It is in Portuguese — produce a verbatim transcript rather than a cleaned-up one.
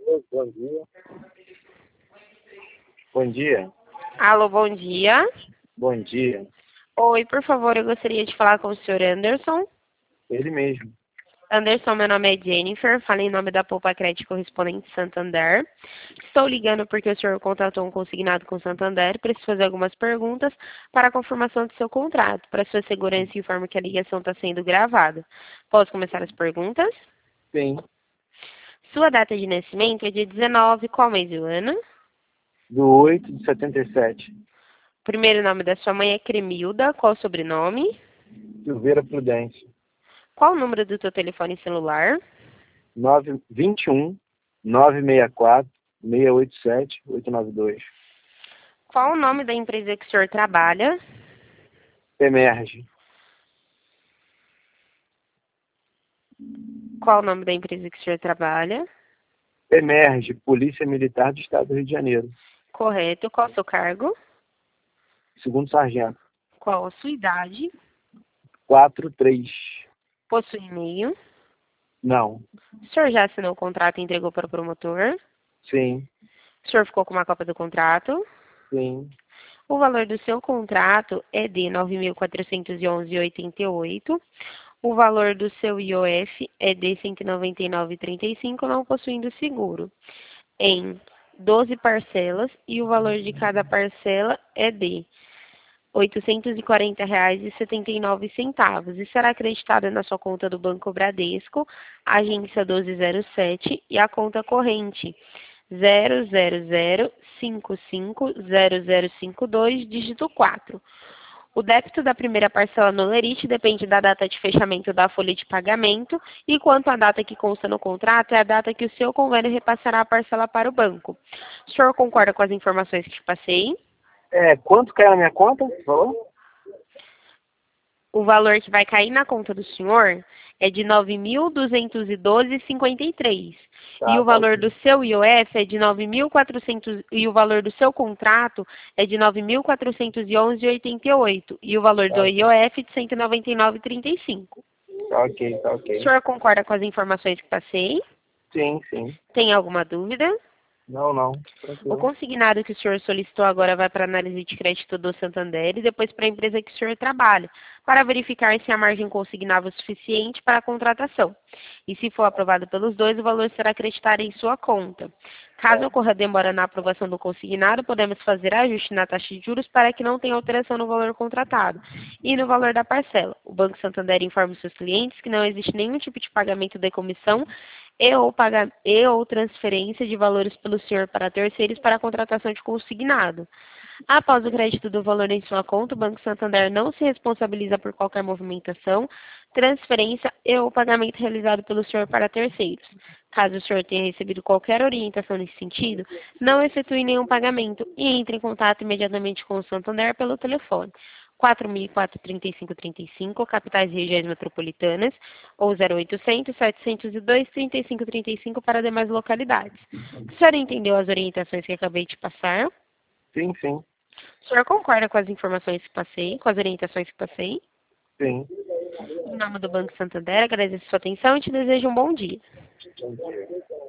Bom dia. Bom dia. Alô, bom dia. Bom dia. Oi, por favor, eu gostaria de falar com o senhor Anderson. Ele mesmo. Anderson, meu nome é Jennifer, falo em nome da Poupa Crédito Correspondente Santander. Estou ligando porque o senhor contratou um consignado com Santander. Preciso fazer algumas perguntas para a confirmação do seu contrato. Para sua segurança, informo que a ligação está sendo gravada. Posso começar as perguntas? Sim. Sua data de nascimento é dia dezenove, qual mês e o ano? Do oito de setenta e sete. O primeiro nome da sua mãe é Cremilda, qual o sobrenome? Silveira Prudência. Qual o número do teu telefone celular? nove vinte e um, nove seis quatro, seis oito sete, oito nove dois. Qual o nome da empresa que o senhor trabalha? Emerge. Qual o nome da empresa que o senhor trabalha? Emerge, Polícia Militar do Estado do Rio de Janeiro. Correto. Qual o seu cargo? Segundo sargento. Qual a sua idade? quatro três. Possui e-mail? Não. O senhor já assinou o contrato e entregou para o promotor? Sim. O senhor ficou com uma cópia do contrato? Sim. O valor do seu contrato é de nove mil quatrocentos e onze reais e oitenta e oito centavos. O valor do seu I O F é de cento e noventa e nove reais e trinta e cinco centavos, não possuindo seguro, em doze parcelas, e o valor de cada parcela é de oitocentos e quarenta reais e setenta e nove centavos e será acreditada na sua conta do Banco Bradesco, agência doze zero sete, e a conta corrente zero zero zero cinco cinco zero zero cinco dois, dígito quatro. O débito da primeira parcela no Lerite depende da data de fechamento da folha de pagamento, e quanto à data que consta no contrato, é a data que o seu convênio repassará a parcela para o banco. O senhor concorda com as informações que te passei? É, quanto caiu na minha conta? Falou? O valor que vai cair na conta do senhor é de nove mil duzentos e doze reais e cinquenta e três centavos. Tá, E o tá valor ok. do seu I O F é de nove mil e quatrocentos e o valor do seu contrato é de nove mil quatrocentos e onze reais e oitenta e oito centavos. E o valor Tá, do I O F de cento e noventa e nove reais e trinta e cinco centavos. tá ok, tá O ok. senhor concorda com as informações que passei? Sim, sim. Tem alguma dúvida? Não, não. O Tranquilo. consignado que o senhor solicitou agora vai para a análise de crédito do Santander e depois para a empresa que o senhor trabalha, para verificar se a margem consignável é suficiente para a contratação. E se for aprovado pelos dois, o valor será acreditado em sua conta. Caso Tá. ocorra demora na aprovação do consignado, podemos fazer ajuste na taxa de juros para que não tenha alteração no valor contratado e no valor da parcela. O Banco Santander informa os seus clientes que não existe nenhum tipo de pagamento de comissão e ou, paga, e ou transferência de valores pelo senhor para terceiros para a contratação de consignado. Após o crédito do valor em sua conta, o Banco Santander não se responsabiliza por qualquer movimentação, transferência e ou pagamento realizado pelo senhor para terceiros. Caso o senhor tenha recebido qualquer orientação nesse sentido, não efetue nenhum pagamento e entre em contato imediatamente com o Santander pelo telefone quatro mil e quatro, trinta e cinco, trinta e cinco, capitais e regiões metropolitanas, ou zero oitocentos, setecentos e dois, trinta e cinco, trinta e cinco para demais localidades. A senhora entendeu as orientações que acabei de passar? Sim, sim. O senhor concorda com as informações que passei, com as orientações que passei? Sim. Em nome do Banco Santander, agradeço a sua atenção e te desejo um bom dia. Bom dia.